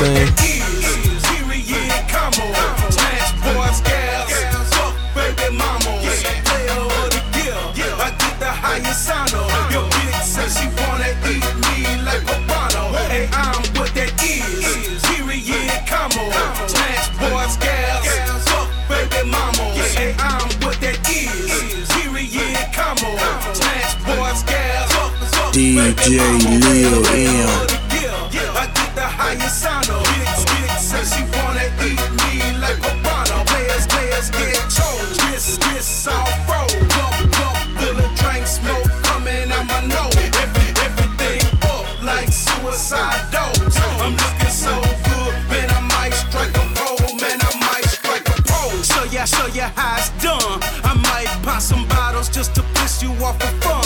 saying? DJ Lil M. I get the highest honor. Bitch says she wanna eat me like Obama. Players get chose. This all froze. Cup, full of drink, smoke coming out my nose. Everything up like suicide dose. I'm looking so good, man, I might strike a pole. Man, I might strike a pole. Show ya how it's done. I might pop some bottles just to piss you off for fun.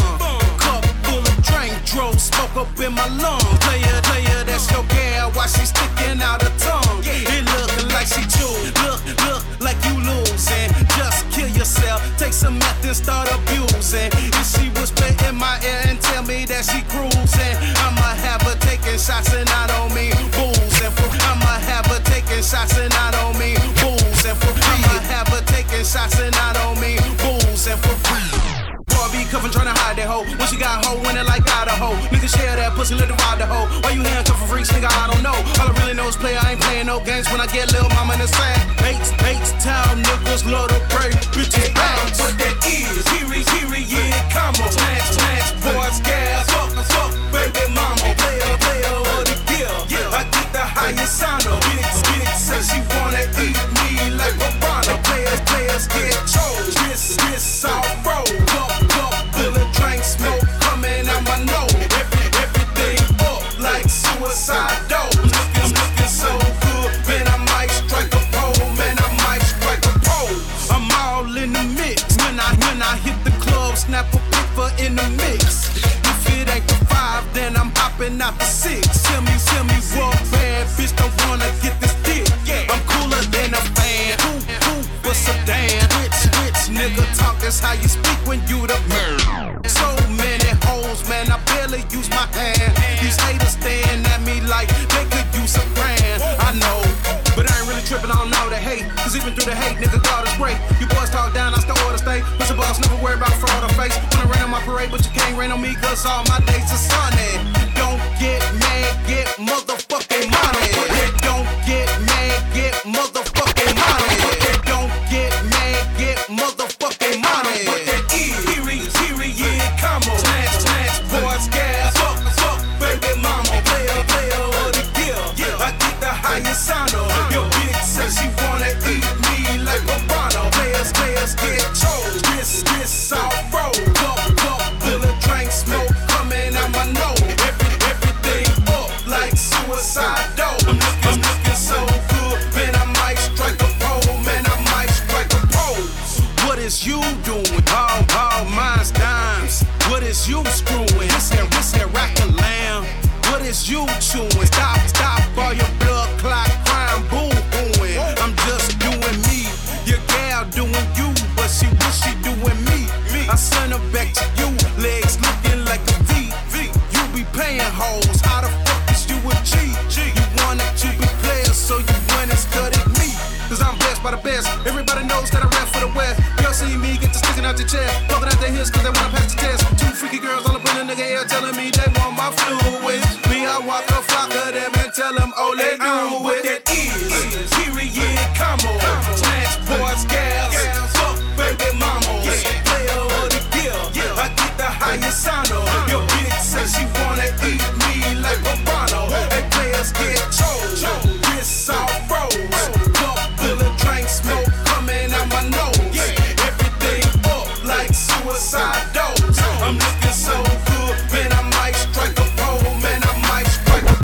Drove smoke up in my lungs. Player, that's your gal. Why she sticking out her tongue? It look like she chewed. Look like you losing. Just kill yourself. Take some meth and start abusing. If she whisper in my ear and tell me that she cruising, I'ma have her taking shots and I don't mean boozing. I'ma have her taking shots and I don't mean boozing. I'ma have her taking shots and I don't mean boozing for free. Be cuffin' tryna hide that hoe. When she got hoe, winning like Idaho. Nigga share that pussy, let divide the hoe. Why you handcuffin' freaks, nigga? I don't know. All I really know is play. I ain't playing no games when I get lil' mama in the sack. Bates, town niggas love to pray. Bitches bounce. What that is? Here, come on. Snatch, boys, gas. Fuck, baby mama. Player of the gear. I get the highest honor. Bitch says she wanna eat me like Obama. Players get chose. This all froze. Smoke coming out my nose. Everything up like suicide dose. I'm looking so good, man, I might strike a pole. Man, I might strike a pole. I'm all in the mix. When I hit the club, snap a puffer in the mix. If it ain't the 5, then I'm hopping out the 6. Tell me what bad bitch don't wanna get this dick. I'm cooler than a fan. Who what's a damn? Rich nigga talk, that's how you speak when you the man. So many hoes, man, I barely use my hand. These haters staring at me like they could use a brand. I know, but I ain't really tripping on all the hate. Cause even through the hate, nigga, God is great. You boys talk down, I still order stay. Mr. Boss, never worry about fraud or face. Wanna rain on my parade, but you can't rain on me, cause all my days are sunny. Don't get mad, get motherfucking money. Don't get mad, get motherfucking money. Don't get mad, get motherfucking money. Come on, snatch, boys, gas. Fuck, baby mama. Player of the gear. I get the highest honor. Your bitch says she wanna eat me like Obama. Players get chose. This all froze. Cup, full of drink, smoke coming out my nose. Everything up like suicide dose. I'm looking so good, man, I might strike a pole. Man, I might strike a pole. What is you doing? All mine's dimes. What is you screwing? This here rackin' lamb. What is you chewing? Stop all your blood clot crime boo-hooing. I'm just doing me. Your gal doing you, but she wish she doing me. I send her back to you, legs looking like a V. You be paying hoes. How the fuck is you a G? You wanted to be players, so you went and studied me. Cause I'm blessed by the best. Everybody knows that I rap for the West. Y'all see me get to sticking out the chair, poking out their hips cause they wanna pass